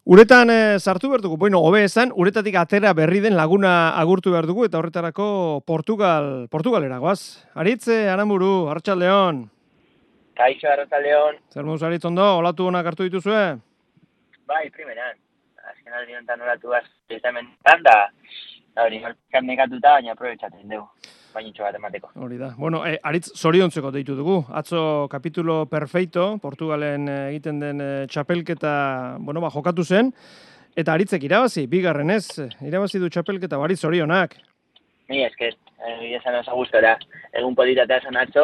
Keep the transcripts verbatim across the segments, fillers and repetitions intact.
Uretan e, sartu behar dugu, bueno, hobe esan, uretatik atera berri den laguna agurtu behar dugu, eta horretarako Portugal, Portugalera goaz. Aritz, Aramburu, Arratsaldeon. Kaixo, Arratsaldeon. Zer moduz Aritz ondo, olatu honak hartu dituzue? Bai, primeran. Azken aldi honetan olatu azkenetan da, da hori, markan negatuta, baina aprobetxatzen dugu. Bainitxo bat emateko. Hori da. Bueno, e, Aritz zoriontzeko deitu dugu. Atzo kapitulo perfeito, Portugalen egiten den e, txapelketa, bueno, ba, jokatu zen, eta Aritzek irabazi, bigarren ez, irabazi du txapelketa, Aritz zorionak. Ni esker, egia esan oso gustora. Egun politatea esan atzo,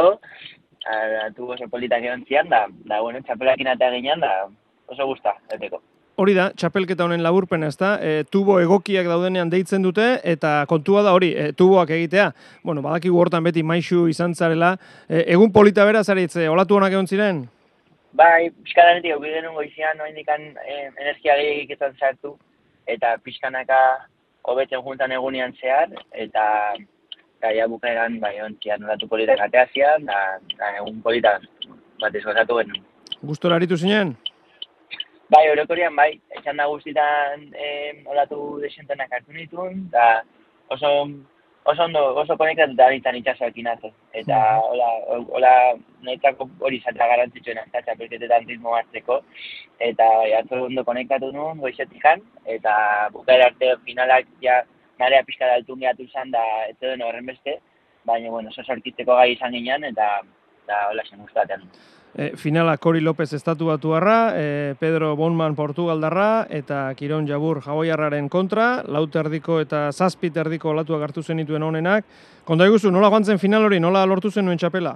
atu oso politak egon zian, da, da, bueno, txapelakin eta ginean, da, oso gusta, eteko. Hori da, txapelketa honen laburpen ez da, e, tubo egokiak daudenean deitzen dute, eta kontua da hori, e, tuboak egitea. Bueno, badakigu hortan beti maixu izan zarela. E, egun polita beraz, Aritz, e, olatu honak egon ziren? Bai, pixkananetik eukide denun goizian, noa indikan eh, energia gehiagik izan sartu, eta pixkanaka hobetzen juntan egunean zehar, eta gaia bukaeran, bai, ontzian olatu politak atea zian, da, da egun politak bat ezgozatu genuen. Gustora aritu zinen? Bai, orokorian bai, etxan da guztietan eh, olatu desentenak hartu nituen, eta oso, oso ondo, oso konektatuta nintzen itxasoakin atzo. Eta hola, hola netzako hori zatea garantzitsuena, eta txapelketetan ritmo hartzeko. Eta bai, atzo ondo konektatu nuen, goizetikan, eta bukaera arte finalak ja narea pixka da altun gehatu izan da ez den horren beste, baina bueno, oso sorkitzeko gai izan ginen, eta, eta hola zen guztaten. E, finala Kori López estatu batuarra, e, Pedro Bonman Portugaldarra eta Kiron Jabur Hawaiarraren kontra, laut erdiko eta zazpit erdiko olatuak hartu zenituen honenak. Konta iguzu, nola joan zen final hori, nola lortu zen nuen txapela?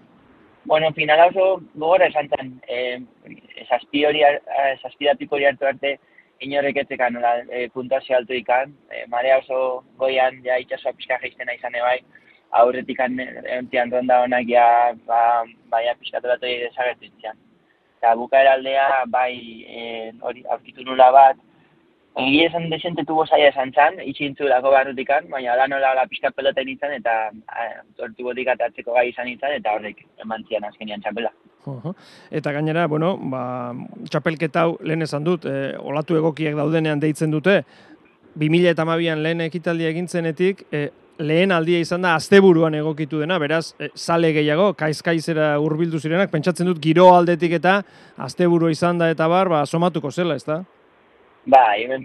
Bueno, finala oso gogora esan zen, e, zazpi hori, zazpidatik hori hartu arte inorek etzeka nola e, puntuazio altu ikan, e, marea oso goian ja itxasoa pixka geiztena izan ebai, aurretik entzian ronda honak ja, ba, baia pixkatu bat hori desagertu itzian. Eta bukaera aldea, bai, hori, e, aurkitu nula bat, egia esan desente tubo zaila esan zan, itxintzu lako barrutikan, baina ala nola la pixka pelota nintzen, eta tortu botik atatzeko gai izan nintzen, eta horrek eman zian azkenian txapela. Uh-huh. Eta gainera, bueno, ba, txapelketa hau lehen esan dut, e, olatu egokiak daudenean deitzen dute, bi mila hamabian lehen ekitaldia egin zenetik, e, lehen aldia izan da asteburuan egokitu dena, beraz, e, sale gehiago, kaiz-kaizera hurbildu zirenak, pentsatzen dut giro aldetik eta asteburu izan da eta bar, ba, somatuko zela, ez da? Ba, hemen,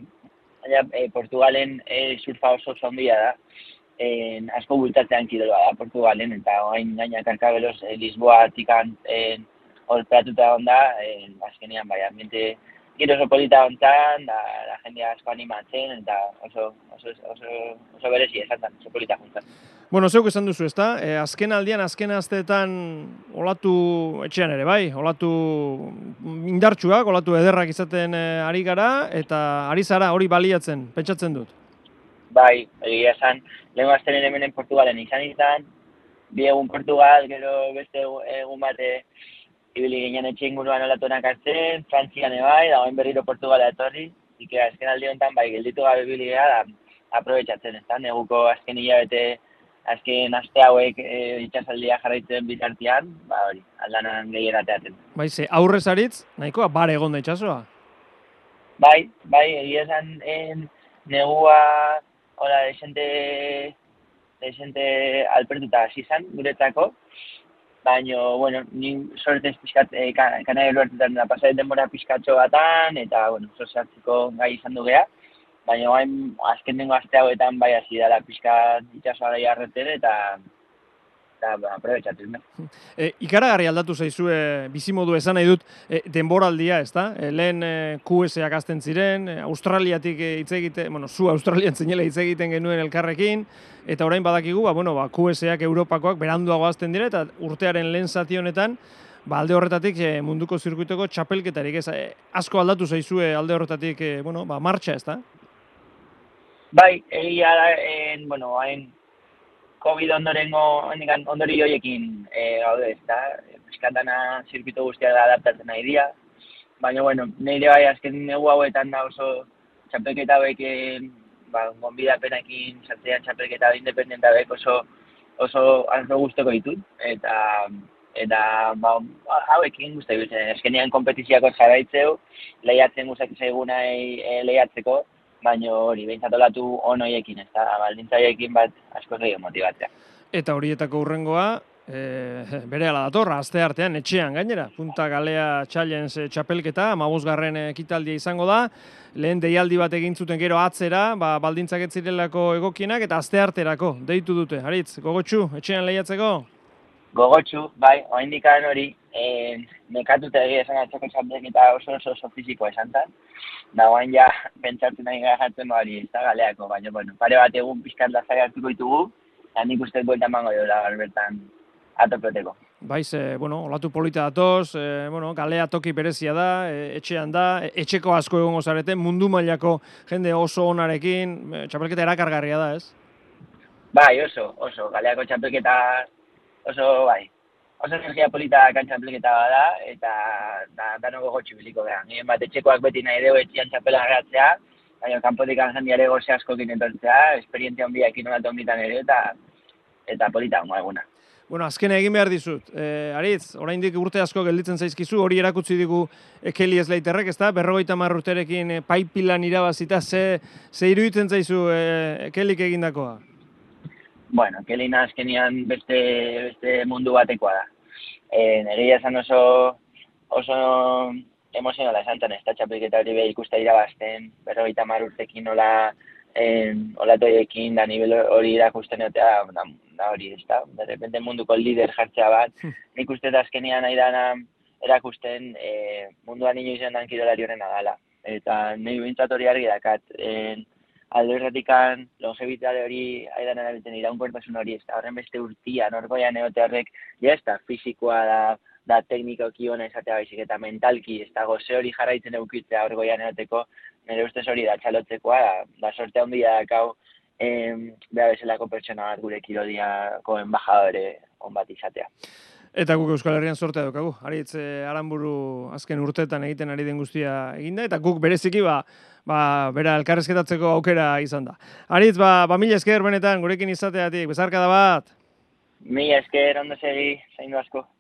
e, Portugalen e, surfa oso zondia da, e, asko bultatzean kirola da Portugalen, eta hain gainak arkabeloz e, Lisboa tikan e, horpeatuta onda, e, azkenean, bai, ambiente giro oso polita hontan, da, la jendea asko animatzen, eta oso, oso, oso, oso berezi esatzen, oso polita juntan. Bueno, zeuk esan duzu, ezta? E, azken aldian, azken asteetan olatu etxean ere, bai? Olatu indartsuak, olatu ederrak izaten e, ari gara, eta ari zara hori baliatzen, pentsatzen dut. Bai, egia esan, lehen aztenen hemenen Portugalen izan izan, bi egun Portugal, gero beste egun bate, ibili ginen etxe inguruan olatunak hartzen, Frantzian ebai, da oin berriro Portugala etorri, ike azken aldi honetan bai gelditu gabe ibili gara, da aprobetxatzen, ez da, neguko azken hilabete, azken aste hauek e, itxasaldia jarraitzen bitartian, ba hori, aldanan gehiera teaten. Bai, ze aurrez Aritz, nahikoa bare egon da itxasoa? Bai, bai, egia esan en, negua, hola, desente, desente alpertuta hasi izan guretzako, baina, bueno, ni sortez pixkat e, kanai eruartetan da pasaren denbora pixkatxo batan, eta, bueno, soziatziko gai izan du geha. Baina, hain, azken dengo aste hauetan bai hasi dala pixkat itxasoa da jarretzen, eta, eta, ba, aprobetxatzen, da. E, ikaragarri aldatu zaizue, bizimodu esan nahi dut, e, denboraldia, ez da? E, lehen e, Q S-ak azten ziren, e, Australiatik e, hitz egite, bueno, zu Australian zinela hitz egiten genuen elkarrekin, eta orain badakigu, ba, bueno, ba, Q S-ak Europakoak beranduago azten dira, eta urtearen lehen zati honetan, ba, alde horretatik e, munduko zirkuitoko txapelketarik, ez, e, asko aldatu zaizue alde horretatik, e, bueno, ba, martxa, ez da? Bai, egia da, en, bueno, hain COVID ondorengo, ondori joiekin e, gaude, ez da, piskatana zirkuito guztiak da adaptatzen nahi dira, baina, bueno, nire bai azken negu hauetan da oso txapelketa hauek, ba, gonbidapenekin sartzean txapelketa independenta hauek oso, oso arro guztoko ditut, eta, eta ba, hauekin guzti biltzen. Eskenean kompetizioako jarraitzeu, lehiatzen guztatzen zaiguna e, lehiatzeko, baina hori, behintzat olatu onoiekin, ez da, baldintzaiekin bat asko gehiago motibatzea. Eta horietako hurrengoa, e, bere ala dator, aste artean, etxean gainera, Punta Galea Challenge txapelketa, hamabosgarren ekitaldia izango da, lehen deialdi bat egin zuten gero atzera, ba, baldintzak ez zirelako egokienak, eta aste arterako, deitu dute. Aritz, gogotsu, etxean lehiatzeko? Gogotsu, bai, oaindikan hori, e, nekatuta egia esan atzoko txapelketa oso oso oso fizikoa esan zen, da oain ja pentsatu nahi gara jartzen hori ez da galeako, baina, bueno, pare bat egun pixkat lazai hartuko ditugu, eta nik uste buelta emango dola bertan atopeteko. Baiz, e, bueno, olatu polita datoz, e, bueno, galea toki berezia da, e, etxean da, e, etxeko asko egongo zareten, mundu mailako jende oso onarekin, e, txapelketa erakargarria da, ez? Bai, oso, oso, galeako txapelketa oso, bai, oso energia polita kan txapelketa bada, eta da, dano gogotxu biliko behan. Nien bat, etxekoak beti nahi dugu etxian txapela garatzea, baina kanpotik jendiare goze asko etortzea, esperientzia honbia ekin olatu honbitan ere, eta, eta polita hongo eguna. Bueno, azkena egin behar dizut. E, Aritz, oraindik urte asko gelditzen zaizkizu, hori erakutsi digu Keli Slaterrek, ezta? berrogeita hamar urterekin e, paipilan irabazita, ze, ze iruditzen zaizu e, Kelik egindakoa? Bueno, Kelina azkenian beste, beste mundu batekoa da. E, Negia esan oso, oso emozionala esan zen, ez da txapelketa hori behar ikusta irabazten, berrogeita hamar urtekin nola olatoiekin da nivel hori irakusten egotea, da, da hori, ez da, de repente munduko lider jartzea bat, nik uste da azkenian nahi dana erakusten e, munduan ino izan dan kirolari horrena dala. Eta nahi bintzat hori argi dakat, e, alde horretikan longebitate hori aidan erabiltzen iraunkortasun hori, ez da, horren beste urtia, norgoian egote horrek, ja ez da, fizikoa da, da teknikoki hona esatea baizik eta mentalki, ez da, goze hori jarraitzen eukitzea horgoian egoteko, nire ustez hori da txalotzekoa, da, da sorte handia dakau, eh, beha bezalako pertsona bat gure kirodiako embajadore on bat izatea. Eta guk Euskal Herrian sortea daukagu. Aritz, eh, Aranburu azken urteetan egiten ari den guztia eginda, eta guk bereziki ba, ba, bera elkarrezketatzeko aukera izan da. Aritz, ba, ba mila esker benetan gurekin izateatik, bezarkada bat. Mila esker, ondo segi, zaindu asko.